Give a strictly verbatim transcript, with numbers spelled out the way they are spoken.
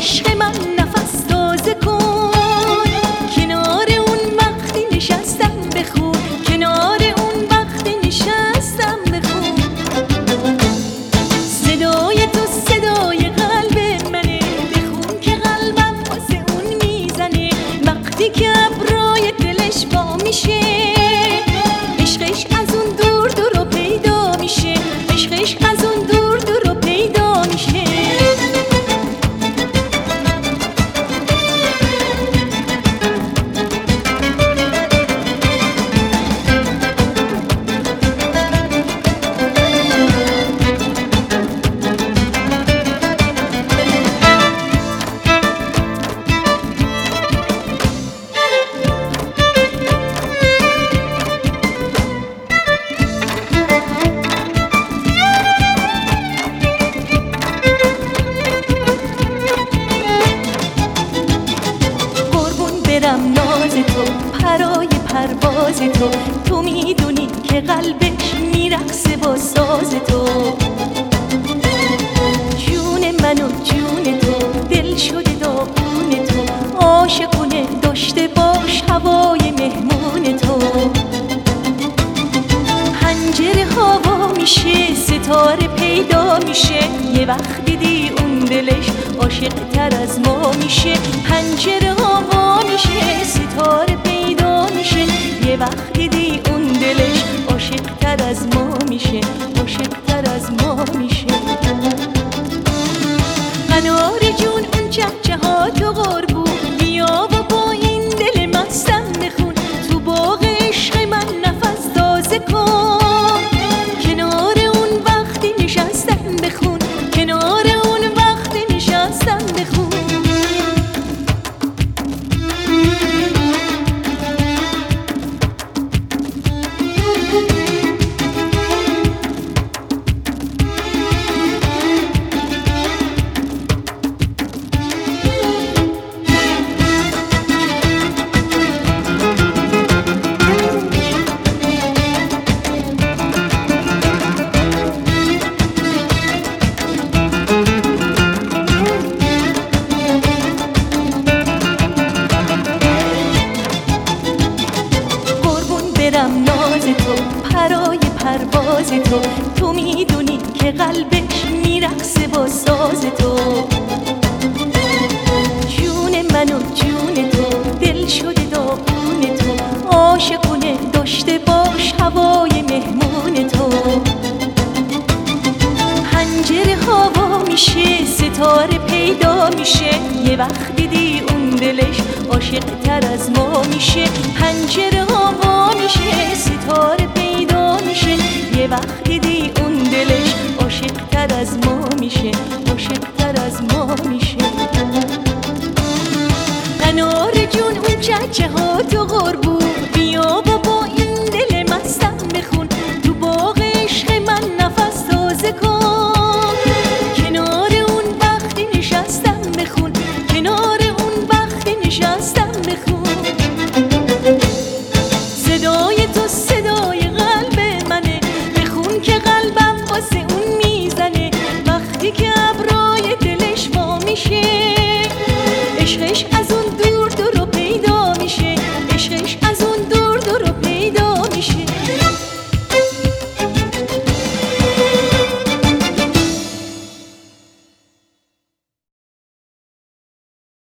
عشق من نفس تازه کن. کنار اون وقتی نشستم بخون، کنار اون وقتی نشستم بخون. صدای تو صدای قلب منه، بخون که قلبم واسه اون میزنه. وقتی که ابرای دلش با میشه، عشقش از اون دور دور و پیدا میشه، عشقش از اون دور دور و پیدا میشه. برم ناز تو، پرای پرواز تو، تو میدونی که قلبش میرقصه با ساز تو. جون من و جون تو، دل شده داغون تو، عاشقونه داشته باش هوای مهمون تو. پنجره ها وا میشه، ستاره پیدا میشه، یه وقت دیدی اون دلش عاشق تر از ما میشه. پنجره ها وا میشه، ستاره پیدا میشه، یه وقت دیدی اون دلش عاشق تر از ما میشه، عاشق تر از ما میشه. قنار جون اون چهچه ها تو قربون، بیا و با این دل مستم بخون. تو باغ عشق من نفس تازه کن. کنار اون وقتی نشستم بخون، کنار اون وقتی نشستم بخون. برم ناز تو، پرای پرواز تو، تو میدونی که قلبش میرقصه با ساز تو. جون من و جون تو، دل شده داغون تو، عاشقونه داشته باش هوای مهمون تو. پنجره ها وا میشه، ستاره پیدا میشه، یه وقت دیدی اون دلش عاشق تر از ما میشه. پنجره ها وا میشه، ستاره پیدا میشه، یه وقت دیدی اون دلش عاشق تر از ما میشه، عاشق تر از ما میشه. قنار جون اون چهچه ها تو قربون،